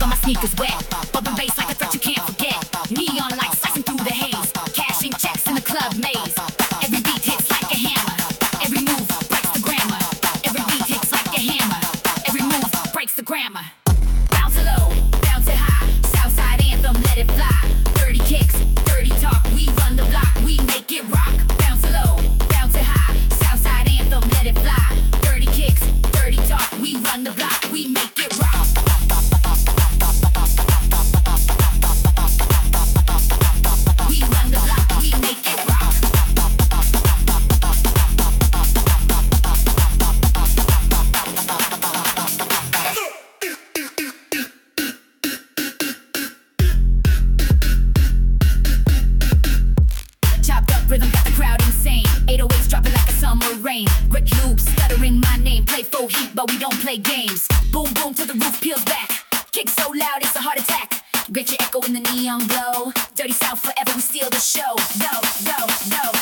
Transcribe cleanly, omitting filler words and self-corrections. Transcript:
my sneakers wet. Bumping bass like a threat you can't forget. Neon lights slicing through the haze. Cashing checks in the club maze. Every beat hits like a hammer. Every move breaks the grammar. Every beat hits like a hammer. Every move breaks the grammar. Bounce it low, bounce it high. Southside anthem, let it fly. 30 kicks, 30 talk. We run the block, we make it rock. Bounce it low, bounce it high. Southside anthem, let it fly. 30 kicks, 30 talk. We run the block, we make it rock. We run the block, we make it rock. Chopped up rhythm got the crowd insane. 808s dropping like a summer rain. Rick loops stuttering my name. Play full heat but we don't play games. Boom boom till the roof peels back. Kick so loud it's a heart attack. Get your echo in the neon glow. Dirty South forever, we steal the show. Go, go, go.